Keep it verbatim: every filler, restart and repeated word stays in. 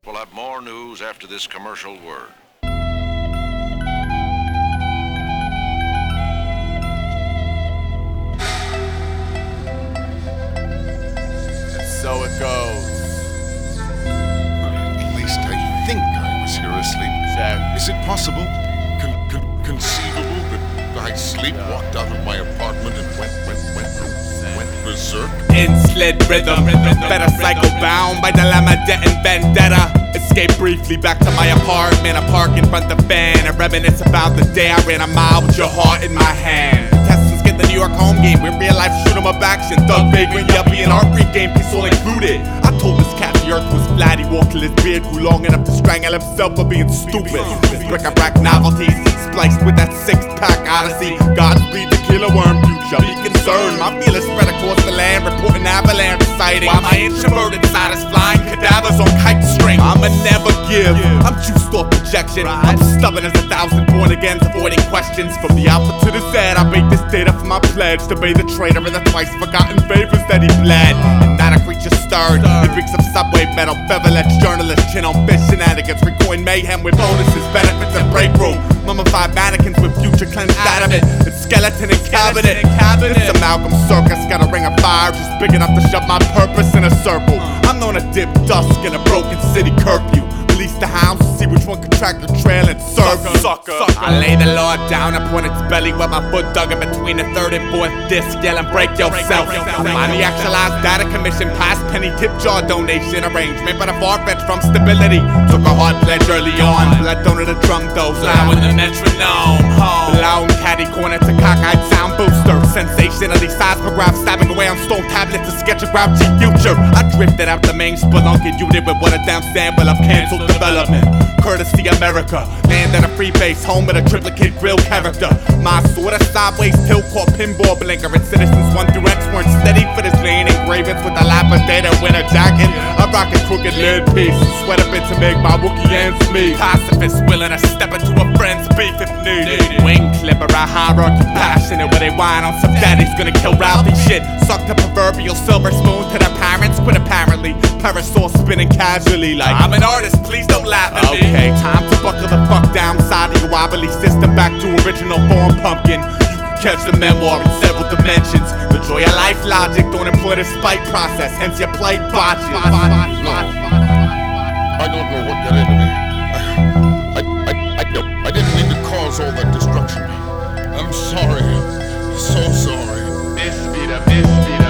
We'll have more news after this commercial word. And so it goes. At least I think I was here asleep. Check. Is it possible? Con- con- conceivable that I sleepwalked out of my apartment and went, went, went, went berserk? In slid rhythm, better cycle bound by dilemma, debt and vendetta. Escape briefly back to my apartment. I park in front of the fan and reminisce about the day I ran a mile with your heart in my hand. Contestants get the New York home game with real life shoot 'em up action. Thug vagrant, yuppie, and our free game piece all included. I told this cat the earth was flat. He walked till his beard grew long enough to strangle himself for being stupid. Bric-a-brac novelties spliced with that six-pack odyssey. Godspeed the killer worm future. Be concerned, my feelings spread across the land, reporting avalanche sighting. While my introverted side is flying cadavers on kite string. I'ma never give. I'm juiced off projection. I'm stubborn as a thousand born agains, avoiding questions. From the alpha to the Z, I bake this data for my pledge to be the traitor in the twice forgotten favors that he bled. And not a creature stirred. It reeks of subway metal, bevel-edged journalist, chin on fish shenanigans, recoin mayhem with bonuses, benefits, and break room. Mummified mannequins with future cleansed adamant. It's skeleton and cabinet. This amalgam circus got a ring of fire just big enough to shove my purpose in a circle. I'm known to dip dusk in a broken city curfew. Release the hounds to see which one can track the trail and serve you. Sucker. I lay the law down upon its belly with my foot dug in between the third and fourth disc, yelling break yourself. I'm the actualized data commission, past penny tip jar donation arrangement, but a far-fetched from stability. Took a hard pledge early on, blood donor the drum dose, loud with the metronome. Loud caddy corner to cockeyed sound booster. Sensationally seismograph stabbing away on stone tablets to sketch a grouchy future. I drifted out the main spelunking unit with what a down sample of canceled development. Courtesy America, land at a free base, home with a triplicate grill character. My sort of sideways tilt called pinball blinker, and citizens one through X weren't steady for this lane. Engravings with a lapidated winter jacket. I rock a crooked lid piece, sweat a bit to make my Wookiee ends meet. Pacifist willing to step into a friend's beef if needed. Wing clipper, a hierarchy passionate where they whine on some daddy's gonna kill Ralphie shit. Suck the proverbial silver spoon to their parents, quit apparently. Parasol spinning casually like I'm an artist, please don't laugh at me. Okay, time to buckle the fuck down side of your wobbly system back to original form, pumpkin. You can catch the memoir in several dimensions. Enjoy your life logic, don't employ the spike process, hence your plight botches. No, I don't know what got into me. I, I, I, I, I didn't mean to cause all that destruction. I'm sorry. So sorry. Miss Vita, Miss Vita.